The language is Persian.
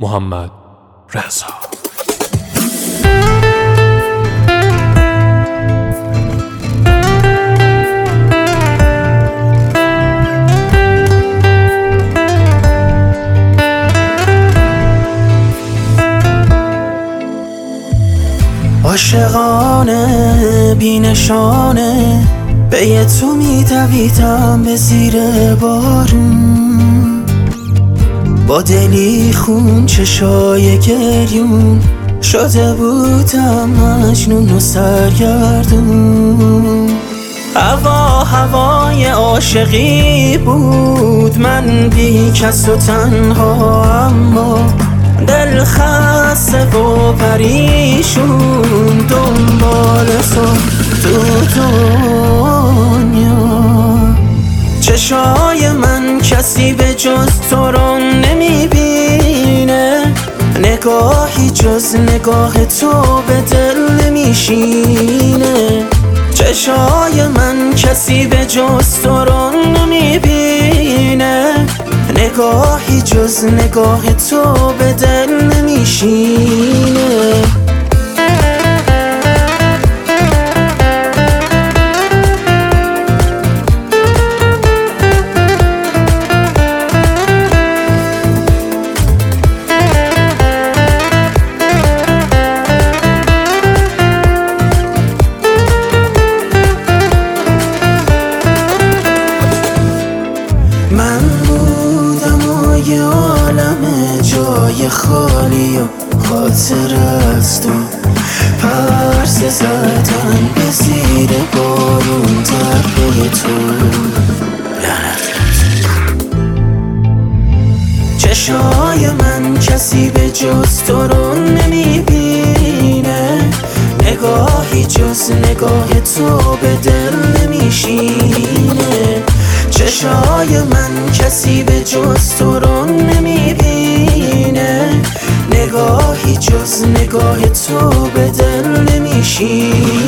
محمد رضا. عاشقانه بی نشانه به تو میدویدم به زیر بارون، با دلی خون چشای گریون شده بودم مجنون و سرگردون. هوای عاشقی بود، من بی کس و تنها، اما دل خسته و پریشون دنبال تو دنیا. چشای من کسی به جز تو رو نمیبینه، نگاهی جز نگاه تو به دل نمیشینه. چشای من کسی به جز تو رو نمیبینه، نگاهی جز نگاه تو به دل نمیشینه. من بودم و یه عالم جای خالی و خاطر از تو، پرسه زدن به زیر بارون در پی تو. چشای من کسی به جز تو رو نمیبینه، نگاهی جز نگاه تو به دل نمیشینه. چشای من کسی به جز تو رو نمیبینه، نگاهی جز نگاه تو به دل نمیشینه.